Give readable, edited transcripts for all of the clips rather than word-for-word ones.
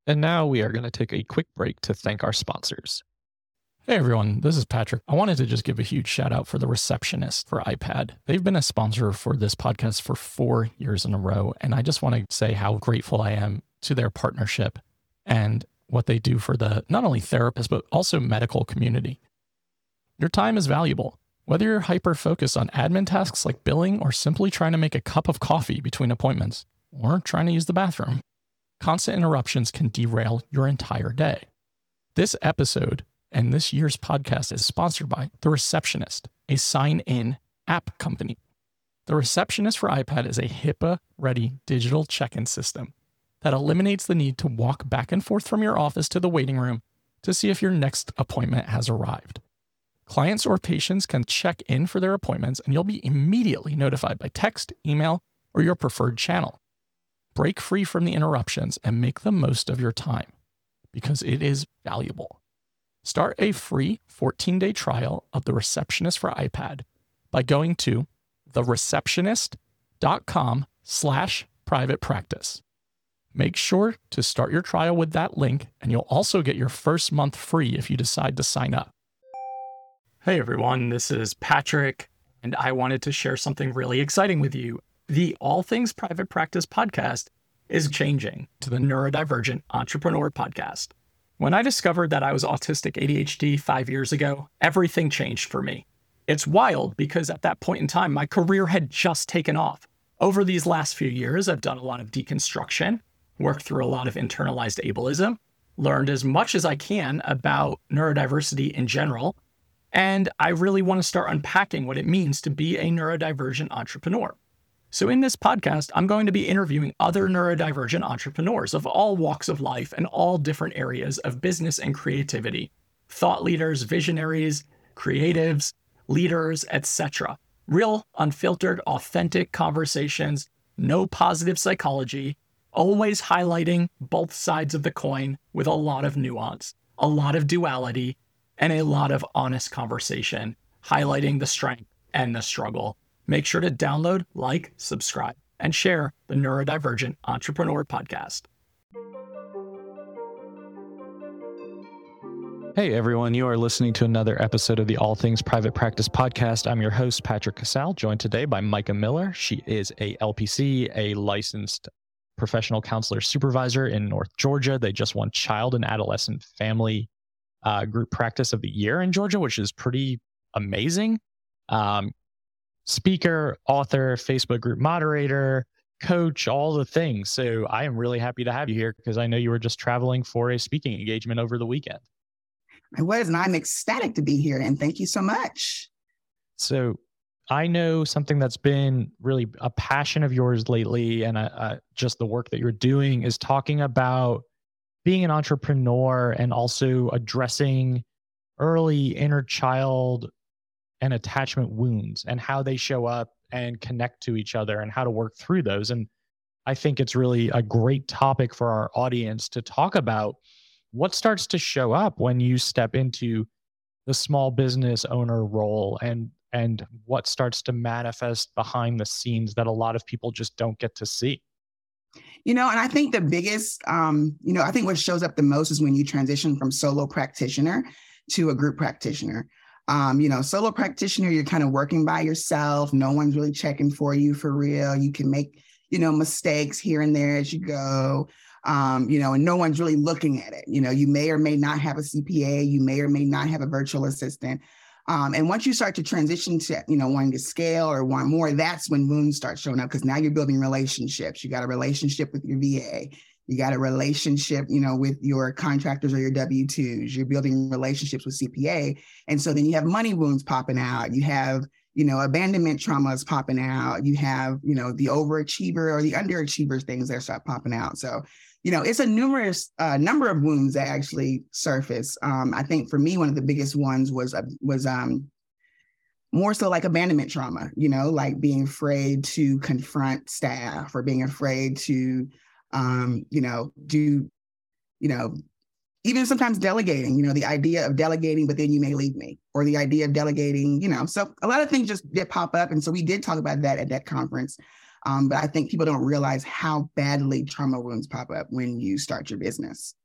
And now we are going to take a quick break to thank our sponsors. Hey everyone, this is Patrick. I wanted to just give a huge shout out for The Receptionist for iPad. They've been a sponsor for this podcast for 4 years in a row, and I just want to say how grateful I am to their partnership and what they do for the not only therapists, but also medical community. Your time is valuable. Whether you're hyper-focused on admin tasks like billing or simply trying to make a cup of coffee between appointments or trying to use the bathroom, constant interruptions can derail your entire day. This episode and this year's podcast is sponsored by The Receptionist, a sign-in app company. The Receptionist for iPad is a HIPAA-ready digital check-in system that eliminates the need to walk back and forth from your office to the waiting room to see if your next appointment has arrived. Clients or patients can check in for their appointments, and you'll be immediately notified by text, email, or your preferred channel. Break free from the interruptions and make the most of your time, because it is valuable. Start a free 14-day trial of The Receptionist for iPad by going to thereceptionist.com/private practice. Make sure to start your trial with that link, and you'll also get your first month free if you decide to sign up. Hey everyone, this is Patrick, and I wanted to share something really exciting with you. The All Things Private Practice podcast is changing to the Neurodivergent Entrepreneur podcast. When I discovered that I was autistic ADHD 5 years ago, everything changed for me. It's wild because at that point in time, my career had just taken off. Over these last few years, I've done a lot of deconstruction, worked through a lot of internalized ableism, learned as much as I can about neurodiversity in general, and I really want to start unpacking what it means to be a neurodivergent entrepreneur. So in this podcast, I'm going to be interviewing other neurodivergent entrepreneurs of all walks of life and all different areas of business and creativity. Thought leaders, visionaries, creatives, leaders, etc. Real, unfiltered, authentic conversations, no positive psychology, always highlighting both sides of the coin with a lot of nuance, a lot of duality, and a lot of honest conversation, highlighting the strength and the struggle. Make sure to download, like, subscribe, and share the Neurodivergent Entrepreneur podcast. Hey everyone, you are listening to another episode of the All Things Private Practice podcast. I'm your host, Patrick Casal, joined today by Micah Miller. She is a LPC, a licensed professional counselor supervisor in North Georgia. They just won Child and Adolescent Family Group Practice of the Year in Georgia, which is pretty amazing. Speaker, author, Facebook group moderator, coach, all the things. So I am really happy to have you here because I know you were just traveling for a speaking engagement over the weekend. I was, and I'm ecstatic to be here, and thank you so much. So I know something that's been really a passion of yours lately, and just the work that you're doing is talking about being an entrepreneur and also addressing early inner child and attachment wounds and how they show up and connect to each other and how to work through those. And I think it's really a great topic for our audience to talk about what starts to show up when you step into the small business owner role and what starts to manifest behind the scenes that a lot of people just don't get to see. And I think the biggest, I think what shows up the most is when you transition from solo practitioner to a group practitioner. Solo practitioner, you're kind of working by yourself. No one's really checking for you for real. You can make, mistakes here and there as you go, and no one's really looking at it. You may or may not have a CPA. You may or may not have a virtual assistant. And once you start to transition to, wanting to scale or want more, that's when wounds start showing up because now you're building relationships. You got a relationship with your VA. You got a relationship, with your contractors or your W-2s. You're building relationships with CPA. And so then you have money wounds popping out. You have, abandonment traumas popping out. You have, the overachiever or the underachiever things that start popping out. So, it's a numerous number of wounds that actually surface. I think for me, one of the biggest ones was more so like abandonment trauma, like being afraid to confront staff or being afraid to even sometimes delegating, the idea of delegating, but then you may leave me, or the idea of delegating, so a lot of things just did pop up. And so we did talk about that at that conference. But I think people don't realize how badly trauma wounds pop up when you start your business.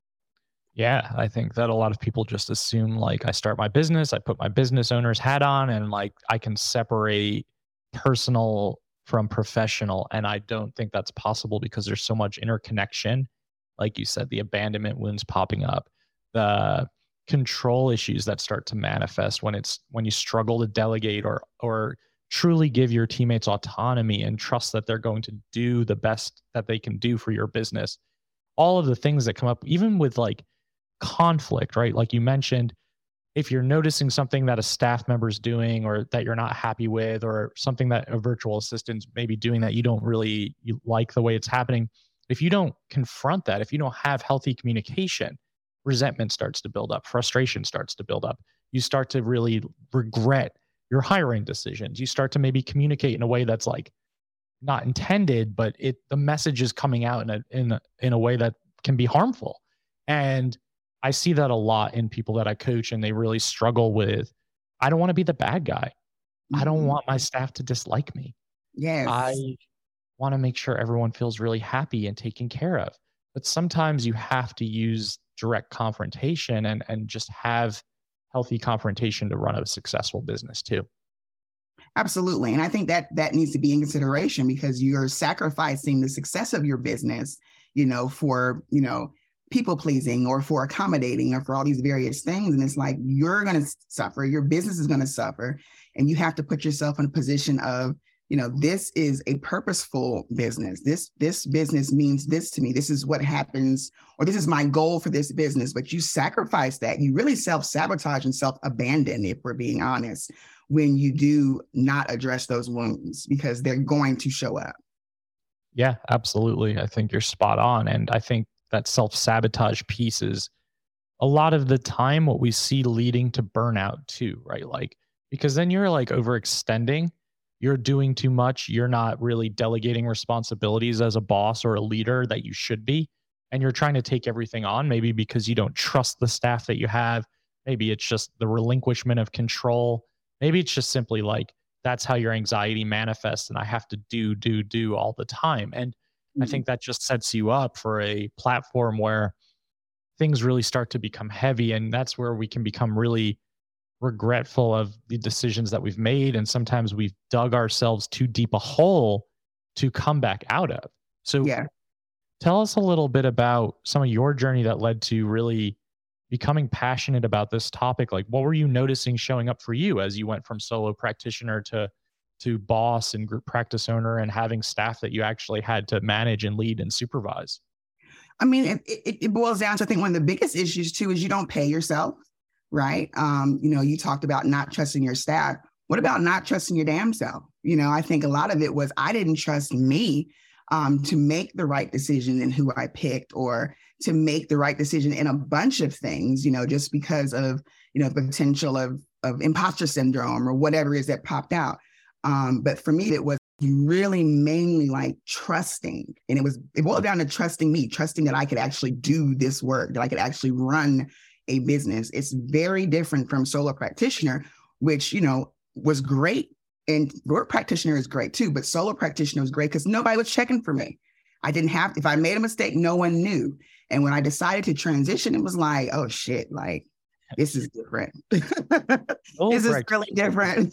Yeah, I think that a lot of people just assume like I start my business, I put my business owner's hat on, and like I can separate personal from professional. And I don't think that's possible because there's so much interconnection. Like you said, the abandonment wounds popping up, the control issues that start to manifest when you struggle to delegate or truly give your teammates autonomy and trust that they're going to do the best that they can do for your business. All of the things that come up, even with like conflict, right? Like you mentioned, if you're noticing something that a staff member is doing or that you're not happy with, or something that a virtual assistant's maybe doing that you like the way it's happening, if you don't confront that, if you don't have healthy communication, resentment starts to build up, frustration starts to build up. You start to really regret your hiring decisions. You start to maybe communicate in a way that's like not intended, but the message is coming out in a way that can be harmful. And I see that a lot in people that I coach, and they really struggle with, I don't want to be the bad guy. I don't want my staff to dislike me. Yes. I want to make sure everyone feels really happy and taken care of. But sometimes you have to use direct confrontation and just have healthy confrontation to run a successful business too. Absolutely. And I think that needs to be in consideration, because you're sacrificing the success of your business, for, people pleasing or for accommodating or for all these various things. And it's like, you're going to suffer, your business is going to suffer. And you have to put yourself in a position of, this is a purposeful business. This business means this to me. This is what happens, or this is my goal for this business. But you sacrifice that. You really self-sabotage and self-abandon, if we're being honest, when you do not address those wounds, because they're going to show up. Yeah, absolutely. I think you're spot on. And I think that self-sabotage piece is a lot of the time what we see leading to burnout too, right? Like, because then you're like overextending, you're doing too much, you're not really delegating responsibilities as a boss or a leader that you should be. And you're trying to take everything on, maybe because you don't trust the staff that you have. Maybe it's just the relinquishment of control. Maybe it's just simply like, that's how your anxiety manifests, and I have to do all the time. And I think that just sets you up for a platform where things really start to become heavy. And that's where we can become really regretful of the decisions that we've made. And sometimes we've dug ourselves too deep a hole to come back out of. So tell us a little bit about some of your journey that led to really becoming passionate about this topic. Like, what were you noticing showing up for you as you went from solo practitioner to boss and group practice owner, and having staff that you actually had to manage and lead and supervise? I mean, it boils down to, I think one of the biggest issues too is you don't pay yourself, right? You talked about not trusting your staff. What about not trusting your damn self? I think a lot of it was I didn't trust me to make the right decision in who I picked, or to make the right decision in a bunch of things, just because of, the potential of imposter syndrome or whatever it is that popped out. But for me, it was really mainly like trusting. And it boiled down to trusting me, trusting that I could actually do this work, that I could actually run a business. It's very different from solo practitioner, which, was great. And group practitioner is great too, but solo practitioner was great because nobody was checking for me. If I made a mistake, no one knew. And when I decided to transition, it was like, oh shit, like this is different. This is really different.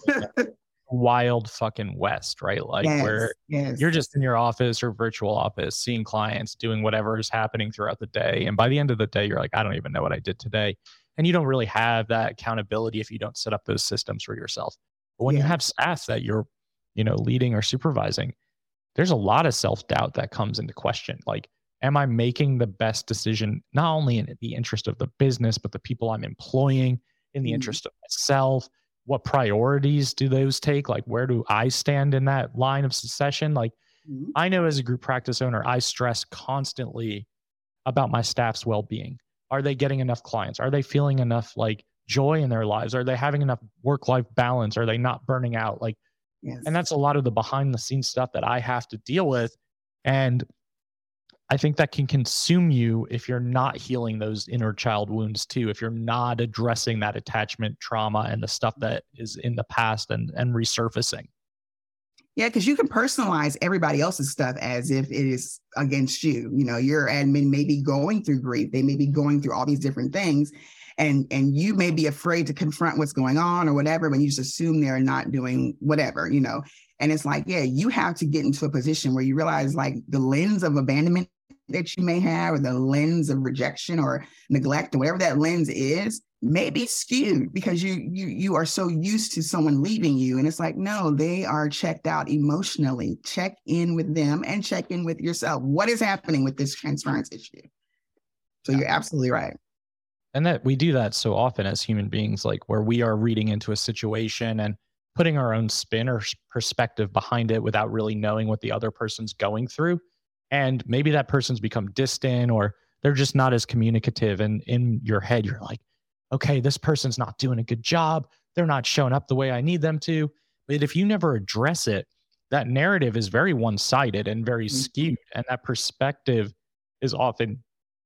Wild fucking West, right? Like where you're just in your office or virtual office, seeing clients, doing whatever is happening throughout the day. And by the end of the day, you're like, I don't even know what I did today. And you don't really have that accountability if you don't set up those systems for yourself. But when you have staff that you're, leading or supervising, there's a lot of self-doubt that comes into question. Like, am I making the best decision, not only in the interest of the business, but the people I'm employing, in the interest of myself? What priorities do those take? Like, where do I stand in that line of succession? Like, I know as a group practice owner, I stress constantly about my staff's well-being. Are they getting enough clients? Are they feeling enough like joy in their lives? Are they having enough work-life balance? Are they not burning out? Like, and that's a lot of the behind the scenes stuff that I have to deal with. And I think that can consume you if you're not healing those inner child wounds too, if you're not addressing that attachment trauma and the stuff that is in the past and resurfacing. Yeah, because you can personalize everybody else's stuff as if it is against you. You know, your admin may be going through grief. They may be going through all these different things. And you may be afraid to confront what's going on or whatever, but you just assume they're not doing whatever, you know. And it's like, yeah, you have to get into a position where you realize like the lens of abandonment that you may have, or the lens of rejection or neglect, or whatever that lens is, may be skewed because you are so used to someone leaving you. And it's like, no, they are checked out emotionally. Check in with them and check in with yourself. What is happening with this transference issue? So you're absolutely right. And that we do that so often as human beings, like where we are reading into a situation and putting our own spin or perspective behind it without really knowing what the other person's going through. And maybe that person's become distant or they're just not as communicative. And in your head, you're like, okay, this person's not doing a good job. They're not showing up the way I need them to. But if you never address it, that narrative is very one-sided and very skewed. And that perspective is often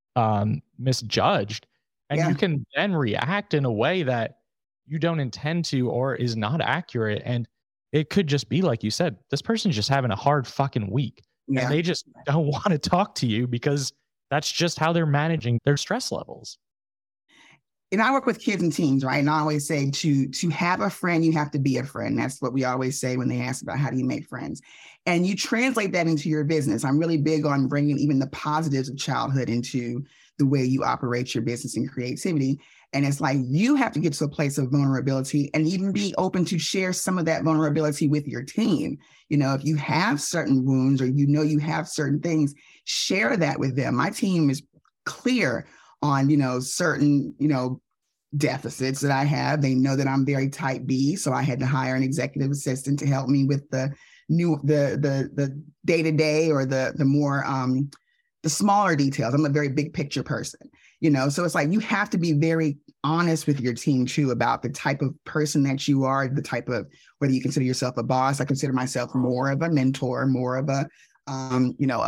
misjudged. And you can then react in a way that you don't intend to or is not accurate. And it could just be like you said, this person's just having a hard fucking week. Yeah. And they just don't want to talk to you because that's just how they're managing their stress levels. And I work with kids and teens, right? And I always say to have a friend, you have to be a friend. That's what we always say when they ask about how do you make friends. And you translate that into your business. I'm really big on bringing even the positives of childhood into the way you operate your business and creativity. And it's like you have to get to a place of vulnerability and even be open to share some of that vulnerability with your team. You know, if you have certain wounds or you know you have certain things, share that with them. My team is clear on, you know, certain, you know, deficits that I have. They know that I'm very type B. So I had to hire an executive assistant to help me with the day-to-day or the more, the smaller details. I'm a very big picture person, you know? So it's like, you have to be very honest with your team too, about the type of person that you are, the type of, whether you consider yourself a boss. I consider myself more of a mentor, more of a, you know,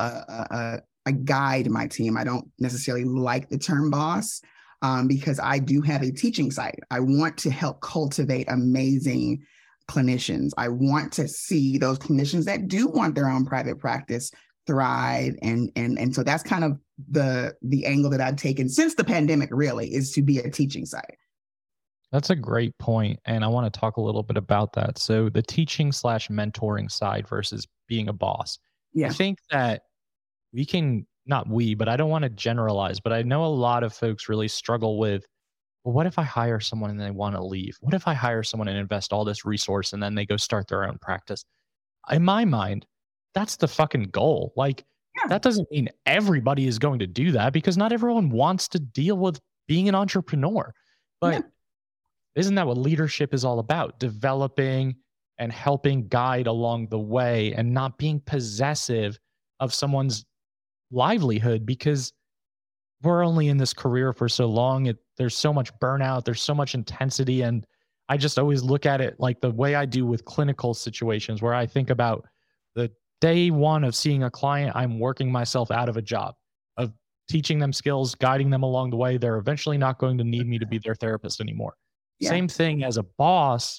a guide my team. I don't necessarily like the term boss because I do have a teaching site. I want to help cultivate amazing clinicians. I want to see those clinicians that do want their own private practice thrive. And so that's kind of the angle that I've taken since the pandemic, really, is to be a teaching site. That's a great point. And I want to talk a little bit about that. So the teaching / mentoring side versus being a boss. Yeah. I think that we can, not we, but I don't want to generalize, but I know a lot of folks really struggle with, well, what if I hire someone and they want to leave? What if I hire someone and invest all this resource and then they go start their own practice? In my mind, that's the fucking goal. Like, that doesn't mean everybody is going to do that because not everyone wants to deal with being an entrepreneur. But isn't that what leadership is all about? Developing and helping guide along the way and not being possessive of someone's livelihood, because we're only in this career for so long. There's so much burnout, there's so much intensity. And I just always look at it like the way I do with clinical situations, where I think about the day one of seeing a client, I'm working myself out of a job, of teaching them skills, guiding them along the way. They're eventually not going to need me to be their therapist anymore. Yeah. Same thing as a boss.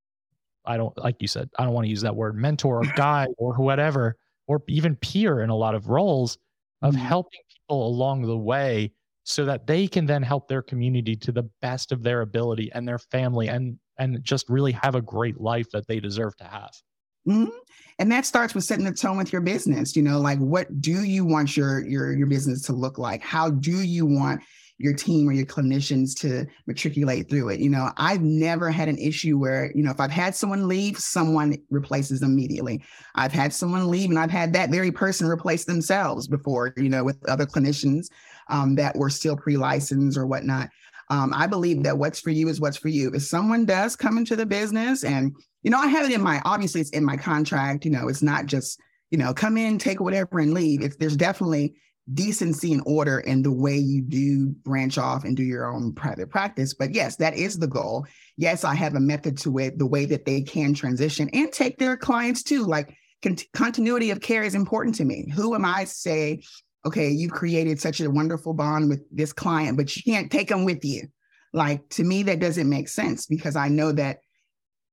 I don't, like you said, I don't want to use that word mentor or guide or whatever, or even peer in a lot of roles, of helping people along the way so that they can then help their community to the best of their ability and their family and just really have a great life that they deserve to have. Mm-hmm. And that starts with setting the tone with your business. You know, like, what do you want your business to look like? How do you want your team or your clinicians to matriculate through it? You know, I've never had an issue where, you know, if I've had someone leave, someone replaces them immediately. I've had someone leave and I've had that very person replace themselves before, you know, with other clinicians that were still pre-licensed or whatnot. I believe that what's for you is what's for you. If someone does come into the business and, you know, I have it obviously it's in my contract, you know, it's not just, you know, come in, take whatever and leave. There's definitely decency and order in the way you do branch off and do your own private practice. But yes, that is the goal. Yes, I have a method to it, the way that they can transition and take their clients too. Like continuity of care is important to me. Who am I to say, okay, you've created such a wonderful bond with this client, but you can't take them with you? Like, to me, that doesn't make sense, because I know that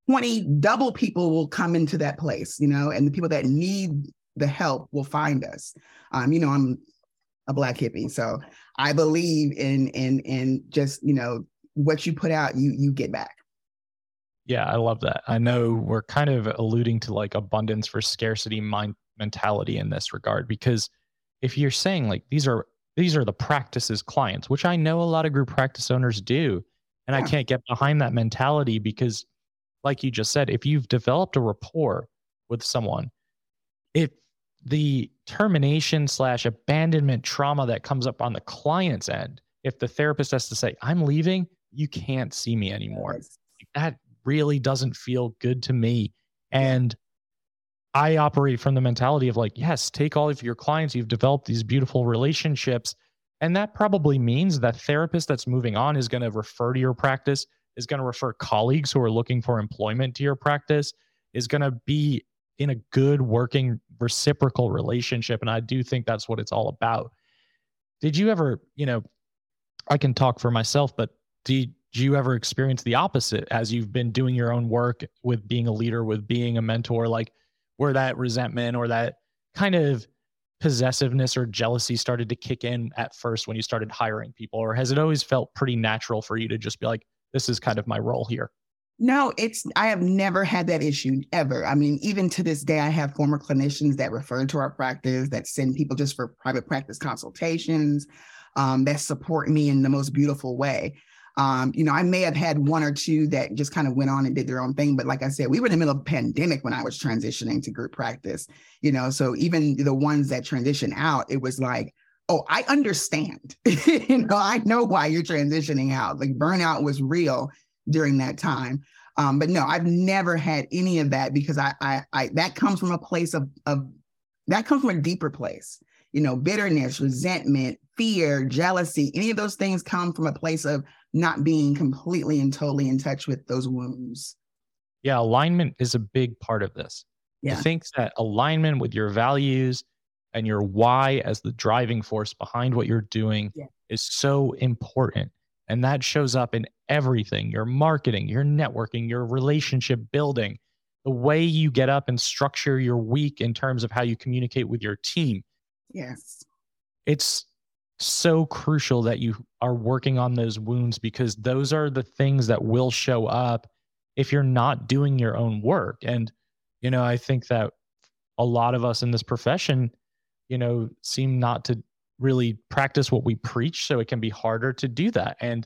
20 double people will come into that place, and the people that need the help will find us. I'm a Black hippie, so I believe in just, what you put out, you get back. Yeah, I love that. I know we're kind of alluding to like abundance for scarcity mentality in this regard, because if you're saying like these are the practices clients, which I know a lot of group practice owners do, and I Yeah. can't get behind that mentality because, like you just said, if you've developed a rapport with someone, if the termination / abandonment trauma that comes up on the client's end, if the therapist has to say, I'm leaving, you can't see me anymore. Yes. That really doesn't feel good to me. Yeah. And I operate from the mentality of like, yes, take all of your clients. You've developed these beautiful relationships. And that probably means that therapist that's moving on is going to refer to your practice, is going to refer colleagues who are looking for employment to your practice, is going to be in a good working reciprocal relationship. And I do think that's what it's all about. Did you ever, I can talk for myself, but did you ever experience the opposite as you've been doing your own work with being a leader, with being a mentor, like where that resentment or that kind of possessiveness or jealousy started to kick in at first when you started hiring people? Or has it always felt pretty natural for you to just be like, this is kind of my role here? No, I have never had that issue ever. I mean, even to this day, I have former clinicians that refer to our practice, that send people just for private practice consultations, that support me in the most beautiful way. I may have had one or two that just kind of went on and did their own thing. But like I said, we were in the middle of a pandemic when I was transitioning to group practice, so even the ones that transition out, it was like, oh, I understand. I know why you're transitioning out. Like burnout was real during that time. But no, I've never had any of that because I that comes from a place of that comes from a deeper place. Bitterness, resentment, fear, jealousy, any of those things come from a place of not being completely and totally in touch with those wounds. Yeah, alignment is a big part of this. Yeah. I think that alignment with your values and your why as the driving force behind what you're doing is so important. And that shows up in everything, your marketing, your networking, your relationship building, the way you get up and structure your week in terms of how you communicate with your team. Yes. It's so crucial that you are working on those wounds because those are the things that will show up if you're not doing your own work. And, I think that a lot of us in this profession, seem not to really practice what we preach. So it can be harder to do that. And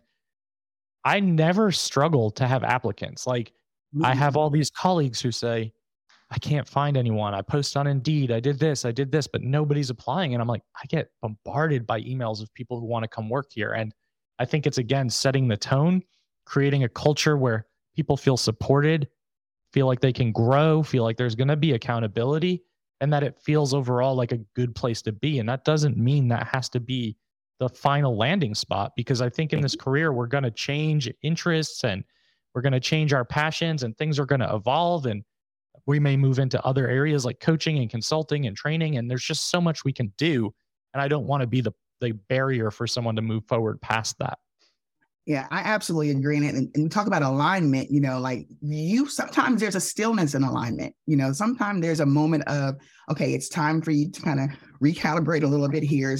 I never struggle to have applicants. Like I have all these colleagues who say, I can't find anyone. I post on Indeed. I did this, but nobody's applying. And I'm like, I get bombarded by emails of people who want to come work here. And I think it's, again, setting the tone, creating a culture where people feel supported, feel like they can grow, feel like there's going to be accountability, and that it feels overall like a good place to be. And that doesn't mean that has to be the final landing spot, because I think in this career, we're going to change interests and we're going to change our passions and things are going to evolve. And we may move into other areas like coaching and consulting and training. And there's just so much we can do. And I don't want to be the barrier for someone to move forward past that. Yeah, I absolutely agree. And we talk about alignment, sometimes there's a stillness in alignment. Sometimes there's a moment of, okay, it's time for you to kind of recalibrate a little bit here,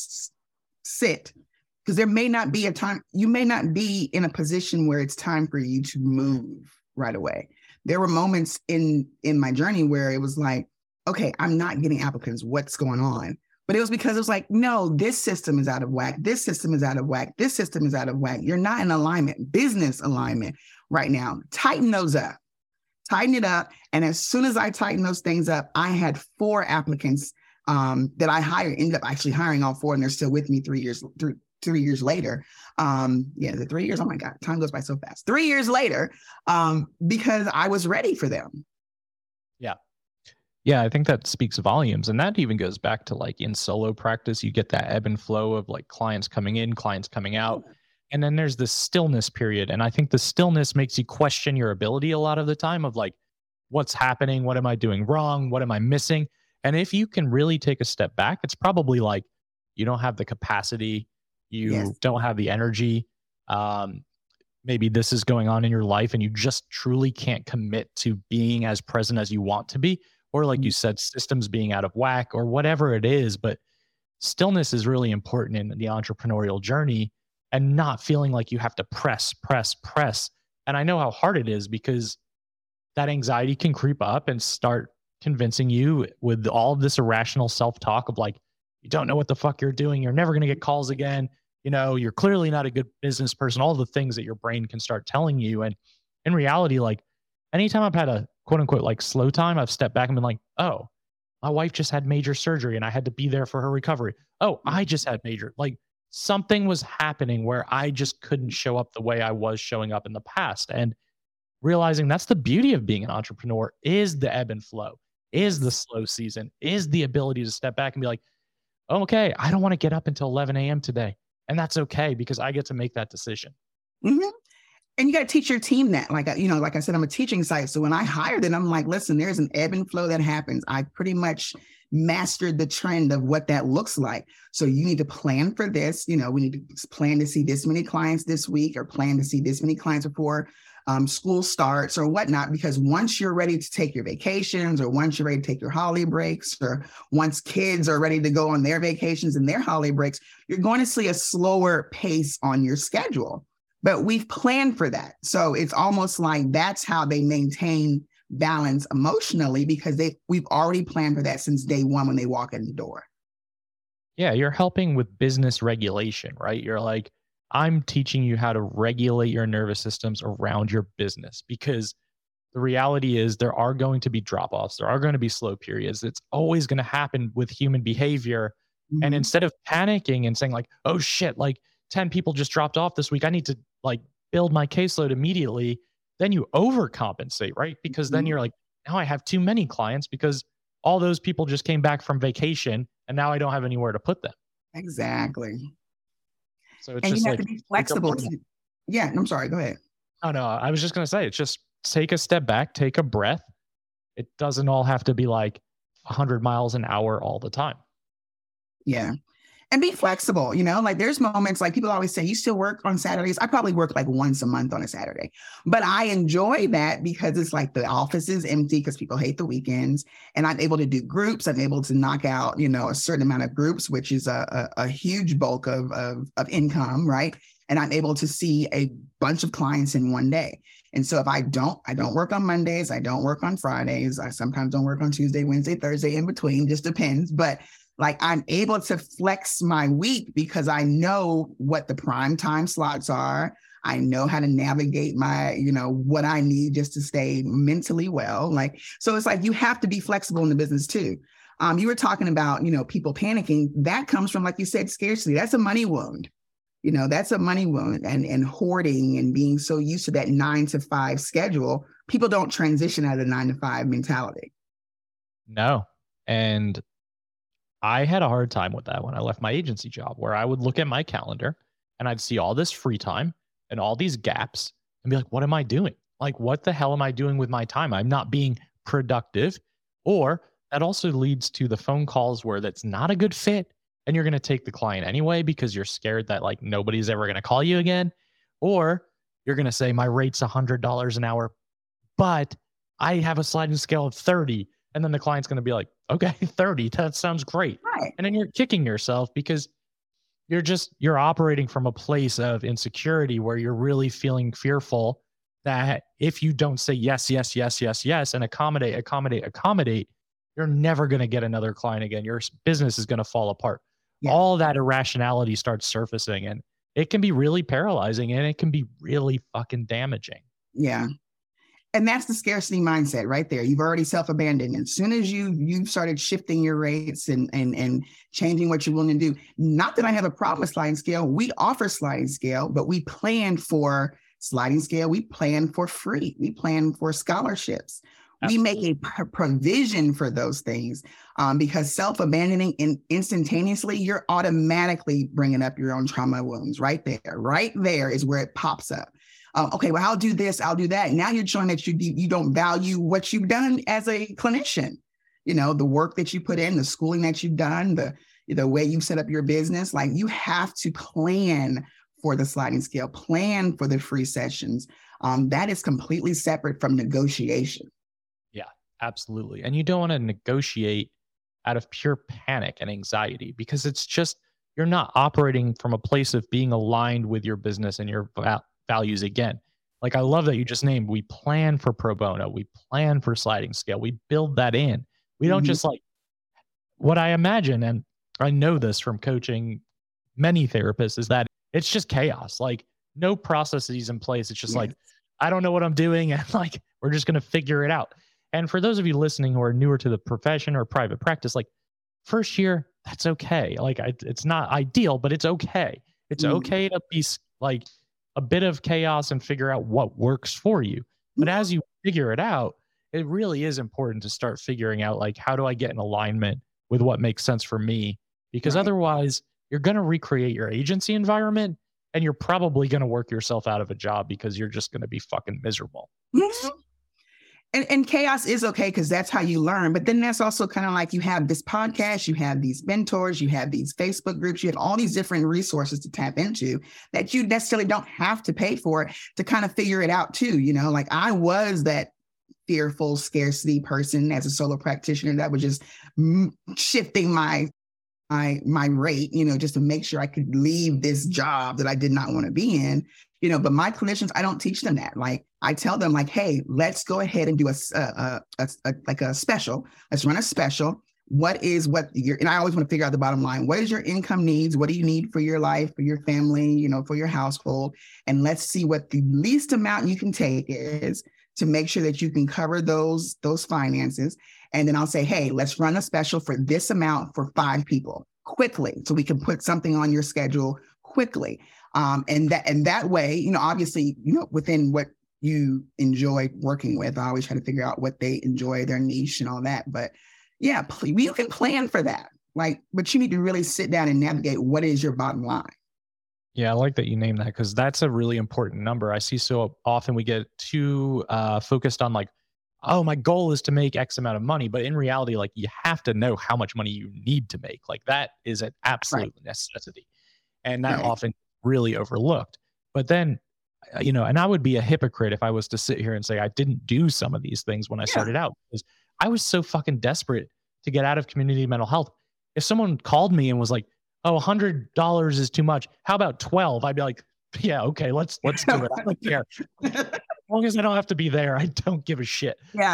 sit. Because there may not be a time, you may not be in a position where it's time for you to move right away. There were moments in my journey where it was like, okay, I'm not getting applicants. What's going on? But it was because it was like, no, this system is out of whack. This system is out of whack. This system is out of whack. You're not in alignment, business alignment right now. Tighten those up. Tighten it up. And as soon as I tightened those things up, I had 4 applicants that I ended up actually hiring all 4, and they're still with me 3 years later. The 3 years, oh my God, time goes by so fast. 3 years later, because I was ready for them. Yeah. Yeah, I think that speaks volumes. And that even goes back to like in solo practice, you get that ebb and flow of like clients coming in, clients coming out. And then there's this stillness period. And I think the stillness makes you question your ability a lot of the time of like, what's happening? What am I doing wrong? What am I missing? And if you can really take a step back, it's probably like you don't have the capacity, you don't have the energy. maybe this is going on in your life and you just truly can't commit to being as present as you want to be, or like you said, systems being out of whack or whatever it is. But stillness is really important in the entrepreneurial journey, and not feeling like you have to press, press, press. And I know how hard it is, because that anxiety can creep up and start convincing you with all of this irrational self-talk of like, you don't know what the fuck you're doing. You're never going to get calls again. You know, you're clearly not a good business person, all the things that your brain can start telling you. And in reality, like anytime I've had a quote unquote like slow time, I've stepped back and been like, oh, my wife just had major surgery and I had to be there for her recovery. Oh, I just had major, like something was happening where I just couldn't show up the way I was showing up in the past. And realizing that's the beauty of being an entrepreneur, is the ebb and flow, is the slow season, is the ability to step back and be like, oh, okay, I don't want to get up until 11 a.m. today. And that's okay, because I get to make that decision. Mm-hmm. And you got to teach your team that, like, you know, like I said, I'm a teaching site. So when I hire them, I'm like, listen, there's an ebb and flow that happens. I pretty much mastered the trend of what that looks like. So you need to plan for this. You know, we need to plan to see this many clients this week, or plan to see this many clients before school starts or whatnot, because once you're ready to take your vacations, or once you're ready to take your holiday breaks, or once kids are ready to go on their vacations and their holiday breaks, you're going to see a slower pace on your schedule. But we've planned for that. So it's almost like that's how they maintain balance emotionally, because we've already planned for that since day one when they walk in the door. Yeah, you're helping with business regulation, right? You're like, I'm teaching you how to regulate your nervous systems around your business, because the reality is there are going to be drop-offs. There are going to be slow periods. It's always going to happen with human behavior. Mm-hmm. And instead of panicking and saying like, oh shit, like 10 people just dropped off this week, I need to like build my caseload immediately. Then you overcompensate, right? Because then you're like, now I have too many clients because all those people just came back from vacation and now I don't have anywhere to put them. Exactly. So it's and just you have like, to be flexible. Yeah, I'm sorry. Go ahead. Oh, no, I was just going to say, it's just take a step back, take a breath. It doesn't all have to be like 100 miles an hour all the time. Yeah. And be flexible, you know, like there's moments like people always say, you still work on Saturdays. I probably work like once a month on a Saturday, but I enjoy that because it's like the office is empty because people hate the weekends, and I'm able to do groups. I'm able to knock out, you know, a certain amount of groups, which is a huge bulk of income, right? And I'm able to see a bunch of clients in one day. And so if I don't work on Mondays, I don't work on Fridays. I sometimes don't work on Tuesday, Wednesday, Thursday, in between, just depends. But like I'm able to flex my week because I know what the prime time slots are. I know how to navigate my, you know, what I need just to stay mentally well. Like, so it's like you have to be flexible in the business too. You were talking about, you know, people panicking. That comes from, like you said, scarcity. That's a money wound. You know, that's a money wound, and hoarding and being so used to that 9 to 5 schedule. People don't transition out of the 9 to 5 mentality. No. And I had a hard time with that when I left my agency job, where I would look at my calendar and I'd see all this free time and all these gaps and be like, what am I doing? Like, what the hell am I doing with my time? I'm not being productive. Or that also leads to the phone calls where that's not a good fit, and you're going to take the client anyway because you're scared that like nobody's ever going to call you again. Or you're going to say my rate's $100 an hour, but I have a sliding scale of 30. And then the client's going to be like, okay, 30, that sounds great. Right. And then you're kicking yourself because you're operating from a place of insecurity where you're really feeling fearful that if you don't say yes, yes, yes, yes, yes, and accommodate, you're never going to get another client again. Your business is going to fall apart. Yeah. All that irrationality starts surfacing, and it can be really paralyzing, and it can be really fucking damaging. Yeah. And that's the scarcity mindset right there. You've already self-abandoned. As soon as you've started shifting your rates and changing what you're willing to do. Not that I have a problem with sliding scale. We offer sliding scale, but we plan for sliding scale. We plan for free. We plan for scholarships. Absolutely. We make a provision for those things because self-abandoning instantaneously, you're automatically bringing up your own trauma wounds right there. Right there is where it pops up. Okay, well, I'll do this, I'll do that. Now you're showing that you don't value what you've done as a clinician. You know, the work that you put in, the schooling that you've done, the way you've set up your business. Like, you have to plan for the sliding scale, plan for the free sessions. That is completely separate from negotiation. Yeah, absolutely. And you don't want to negotiate out of pure panic and anxiety, because it's just, you're not operating from a place of being aligned with your business and your values again. Like, I love that you just named, we plan for pro bono, we plan for sliding scale, we build that in. We don't just like, what I imagine, and I know this from coaching many therapists, is that it's just chaos. Like, no processes in place. It's just like, I don't know what I'm doing. And like, we're just going to figure it out. And for those of you listening who are newer to the profession or private practice, like, first year, that's okay. Like, it's not ideal, but it's okay. It's okay to be like a bit of chaos and figure out what works for you. But as you figure it out, it really is important to start figuring out, like, how do I get in alignment with what makes sense for me? Because otherwise you're going to recreate your agency environment, and you're probably going to work yourself out of a job because you're just going to be fucking miserable. And chaos is okay, because that's how you learn. But then that's also kind of like, you have this podcast, you have these mentors, you have these Facebook groups, you have all these different resources to tap into that you necessarily don't have to pay for to kind of figure it out too. You know, like, I was that fearful scarcity person as a solo practitioner that was just shifting my rate, you know, just to make sure I could leave this job that I did not want to be in, you know. But my clinicians, I don't teach them that. Like, I tell them, like, hey, let's go ahead and do a special. Let's run a special. And I always want to figure out the bottom line. What is your income needs? What do you need for your life, for your family, you know, for your household? And let's see what the least amount you can take is to make sure that you can cover those finances. And then I'll say, hey, let's run a special for this amount for 5 people quickly, so we can put something on your schedule quickly. And that way, you know, obviously, you know, within what you enjoy working with, I always try to figure out what they enjoy, their niche and all that. But yeah, you can plan for that. Like, but you need to really sit down and navigate what is your bottom line. Yeah, I like that you named that, because that's a really important number. I see so often we get too focused on like, oh, my goal is to make X amount of money. But in reality, like, you have to know how much money you need to make. Like, that is an absolute necessity. And that often really overlooked. But then, you know, and I would be a hypocrite if I was to sit here and say I didn't do some of these things when I started out, because I was so fucking desperate to get out of community mental health. If someone called me and was like, oh, $100 is too much, how about 12? I'd be like, yeah, okay, let's do it. I don't care. As long as I don't have to be there, I don't give a shit.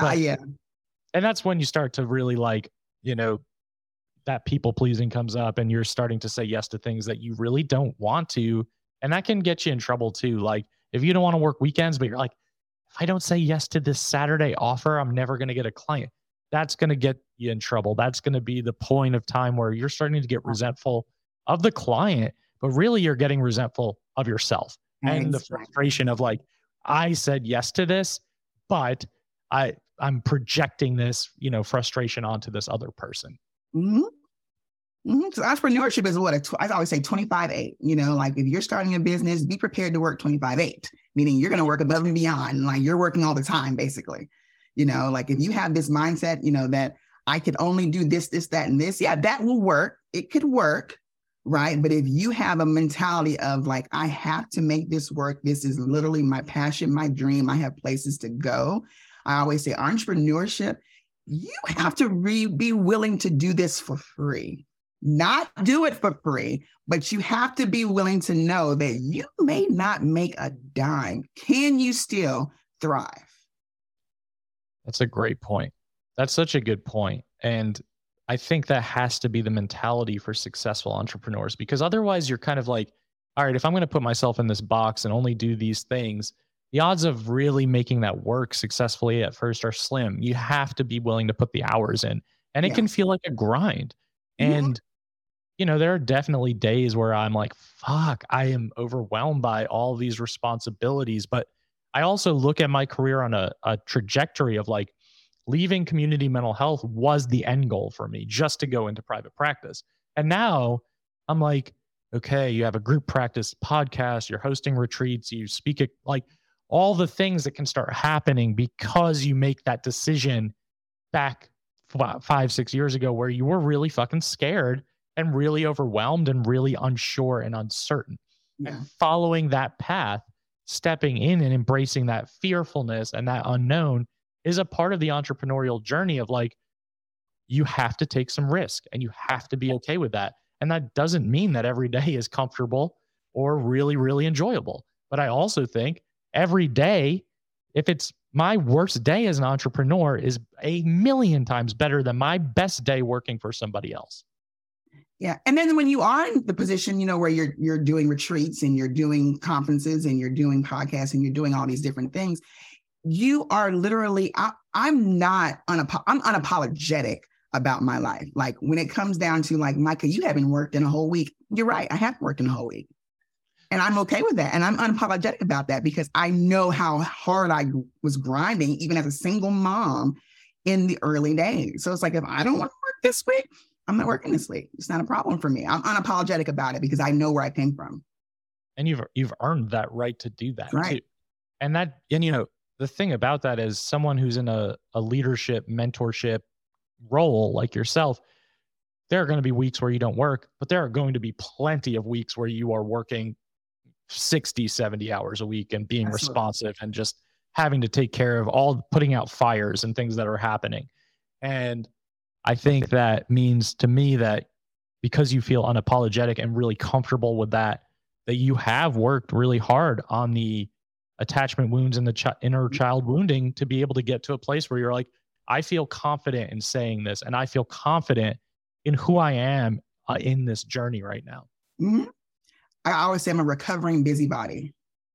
And that's when you start to really, like, you know, that people pleasing comes up, and you're starting to say yes to things that you really don't want to. And that can get you in trouble too. Like, if you don't want to work weekends, but you're like, if I don't say yes to this Saturday offer, I'm never going to get a client. That's going to get you in trouble. That's going to be the point of time where you're starting to get resentful of the client, but really you're getting resentful of yourself and the frustration of like, I said yes to this, but I'm projecting this, you know, frustration onto this other person. So entrepreneurship is what I always say 25/8. You know, like, if you're starting a business, be prepared to work 25/8, meaning you're going to work above and beyond. Like, you're working all the time, basically. You know, like, if you have this mindset, you know, that I could only do this, that, and this, that will work. It could work, right? But if you have a mentality of like, I have to make this work, this is literally my passion, my dream, I have places to go. I always say entrepreneurship, you have to be willing to do this for free. Not do it for free, but you have to be willing to know that you may not make a dime. Can you still thrive? That's a great point. That's such a good point. And I think that has to be the mentality for successful entrepreneurs, because otherwise you're kind of like, all right, if I'm going to put myself in this box and only do these things, the odds of really making that work successfully at first are slim. You have to be willing to put the hours in, and it can feel like a grind. And, you know, there are definitely days where I'm like, fuck, I am overwhelmed by all these responsibilities. But I also look at my career on a trajectory of like, leaving community mental health was the end goal for me, just to go into private practice. And now I'm like, okay, you have a group practice podcast, you're hosting retreats, you speak at, like, all the things that can start happening because you make that decision back 5-6 years ago, where you were really fucking scared and really overwhelmed and really unsure and uncertain. Yeah. And following that path, stepping in and embracing that fearfulness and that unknown is a part of the entrepreneurial journey of like, you have to take some risk and you have to be okay with that. And that doesn't mean that every day is comfortable or really, really enjoyable. But I also think every day, if it's my worst day as an entrepreneur, is a million times better than my best day working for somebody else. Yeah. And then when you are in the position, where you're doing retreats and you're doing conferences and you're doing podcasts and you're doing all these different things, you are literally, I'm unapologetic about my life. Like when it comes down to like, Micah, you haven't worked in a whole week. You're right. I haven't worked in a whole week. And I'm okay with that. And I'm unapologetic about that because I know how hard I was grinding, even as a single mom in the early days. So it's like, if I don't want to work this week, I'm not working this week. It's not a problem for me. I'm unapologetic about it because I know where I came from. And you've earned that right to do that. Right. Too. And the thing about that is someone who's in a leadership, mentorship role like yourself, there are going to be weeks where you don't work, but there are going to be plenty of weeks where you are working 60, 70 hours a week and being Absolutely. responsive and just having to take care of putting out fires and things that are happening. And I think that means to me that because you feel unapologetic and really comfortable with that you have worked really hard on the attachment wounds and the inner child wounding to be able to get to a place where you're like, I feel confident in saying this and I feel confident in who I am in this journey right now. Mm-hmm. I always say I'm a recovering busybody,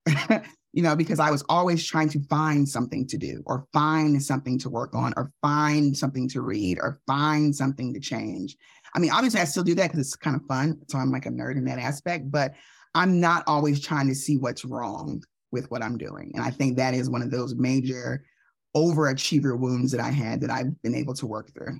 because I was always trying to find something to do or find something to work on or find something to read or find something to change. I mean, obviously I still do that because it's kind of fun. So I'm like a nerd in that aspect, but I'm not always trying to see what's wrong with what I'm doing. And I think that is one of those major overachiever wounds that I had that I've been able to work through.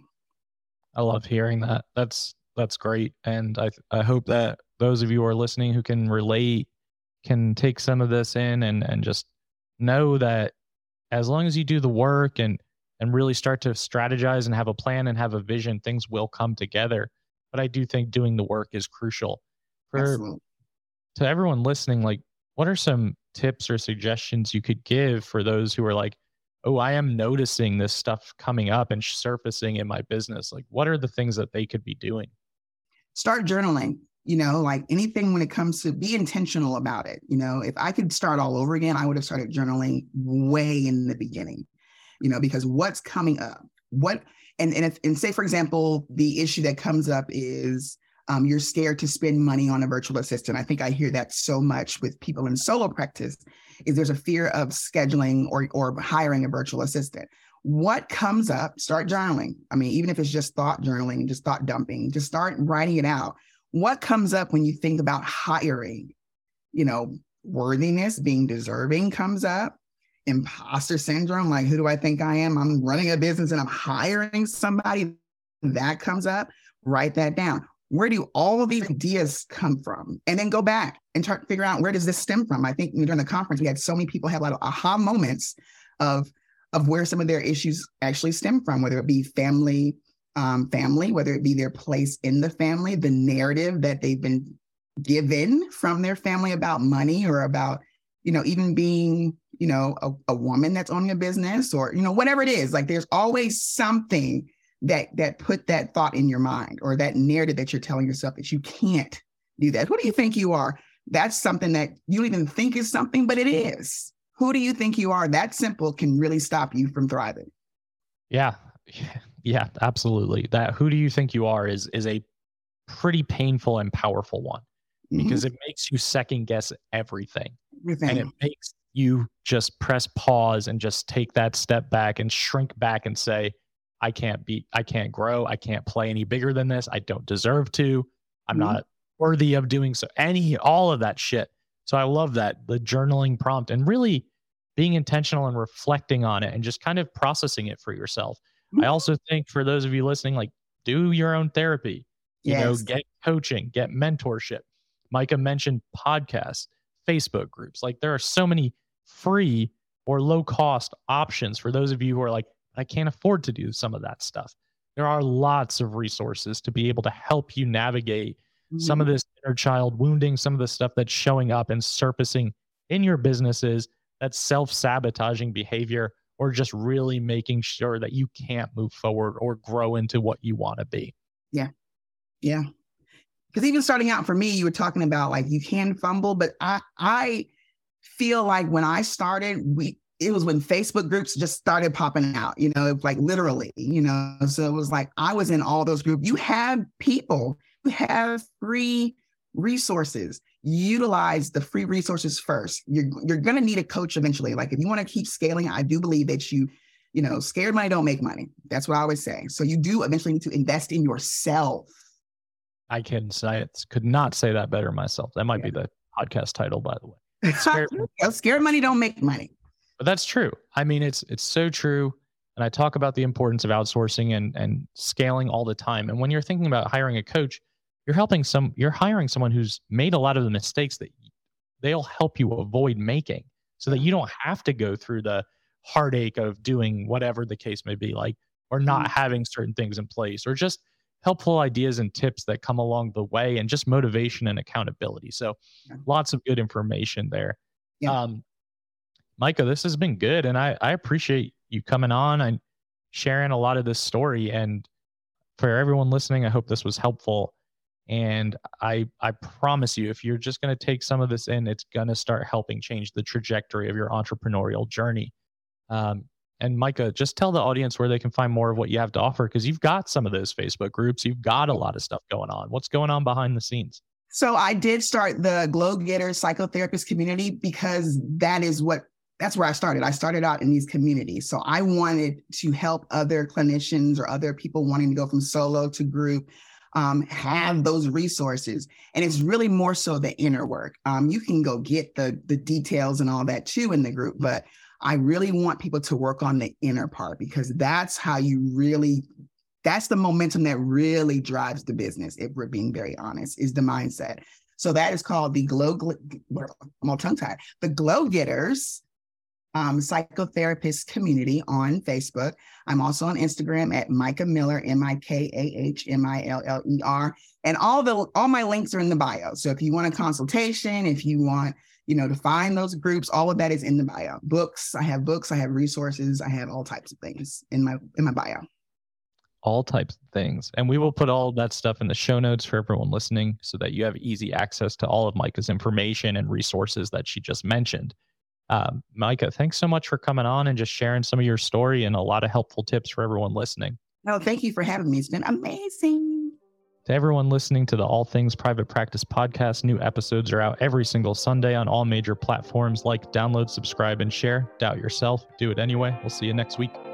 I love hearing that. That's great. And I hope that those of you who are listening who can relate can take some of this in and just know that as long as you do the work and really start to strategize and have a plan and have a vision, things will come together. But I do think doing the work is crucial. To everyone listening, like, what are some tips or suggestions you could give for those who are like, oh, I am noticing this stuff coming up and surfacing in my business? Like, what are the things that they could be doing? Start journaling, like anything when it comes to be intentional about it. If I could start all over again, I would have started journaling way in the beginning, because what's coming up, and say, for example, the issue that comes up is you're scared to spend money on a virtual assistant. I think I hear that so much with people in solo practice is there's a fear of scheduling or hiring a virtual assistant. What comes up, start journaling. I mean, even if it's just thought journaling, just thought dumping, just start writing it out. What comes up when you think about hiring? Worthiness, being deserving comes up. Imposter syndrome, like, who do I think I am? I'm running a business and I'm hiring somebody. That comes up. Write that down. Where do all of these ideas come from? And then go back and try to figure out, where does this stem from? I think during the conference, we had so many people have a lot of aha moments of where some of their issues actually stem from, whether it be family, whether it be their place in the family, the narrative that they've been given from their family about money or about, even being, a woman that's owning a business or, whatever it is. Like, there's always something that put that thought in your mind or that narrative that you're telling yourself that you can't do that. Who do you think you are? That's something that you don't even think is something, but it is. Who do you think you are? That simple can really stop you from thriving. Yeah, absolutely. That who do you think you are is a pretty painful and powerful one because it makes you second guess everything. And it makes you just press pause and just take that step back and shrink back and say, I can't grow. I can't play any bigger than this. I don't deserve to. I'm not worthy of doing so. All of that shit. So I love that, the journaling prompt and really being intentional and reflecting on it and just kind of processing it for yourself. I also think for those of you listening, like, do your own therapy, get coaching, get mentorship. Micah mentioned podcasts, Facebook groups. Like, there are so many free or low cost options for those of you who are like, I can't afford to do some of that stuff. There are lots of resources to be able to help you navigate some of this inner child wounding, some of the stuff that's showing up and surfacing in your businesses, that's self-sabotaging behavior, or just really making sure that you can't move forward or grow into what you want to be. Yeah. Yeah. Because even starting out for me, you were talking about like you can fumble, but I feel like when I started, it was when Facebook groups just started popping out, like literally, so it was like I was in all those groups. You have people who have free resources. Utilize the free resources first. You're going to need a coach eventually. Like if you want to keep scaling, I do believe that scared money don't make money. That's what I always say. So you do eventually need to invest in yourself. I could not say that better myself. That might be the podcast title, by the way. Scared money don't make money. But that's true. I mean, it's so true. And I talk about the importance of outsourcing and scaling all the time. And when you're thinking about hiring a coach, you're hiring someone who's made a lot of the mistakes that they'll help you avoid making, so that you don't have to go through the heartache of doing whatever the case may be, like, or not having certain things in place, or just helpful ideas and tips that come along the way, and just motivation and accountability. So lots of good information there. Yeah. Micah, this has been good. And I appreciate you coming on and sharing a lot of this story. And for everyone listening, I hope this was helpful. And I promise you, if you're just going to take some of this in, it's going to start helping change the trajectory of your entrepreneurial journey. And Micah, just tell the audience where they can find more of what you have to offer, because you've got some of those Facebook groups. You've got a lot of stuff going on. What's going on behind the scenes? So I did start the Glow Getter Psychotherapist community because that's where I started. I started out in these communities. So I wanted to help other clinicians or other people wanting to go from solo to group have those resources. And it's really more so the inner work. You can go get the details and all that too in the group, but I really want people to work on the inner part, because that's how that's the momentum that really drives the business, if we're being very honest, is the mindset. So that is called the I'm all tongue-tied. The Glow Getters Psychotherapist community on Facebook. I'm also on Instagram at Micah Miller, MIKAHMILLER. And all my links are in the bio. So if you want a consultation, if you want, to find those groups, all of that is in the bio. I have resources, I have all types of things in my bio. All types of things. And we will put all of that stuff in the show notes for everyone listening, so that you have easy access to all of Micah's information and resources that she just mentioned. Micah, thanks so much for coming on and just sharing some of your story and a lot of helpful tips for everyone listening. No, thank you for having me. It's been amazing. To everyone listening to the All Things Private Practice podcast, new episodes are out every single Sunday on all major platforms. Like, download, subscribe, and share. Doubt yourself. Do it anyway. We'll see you next week.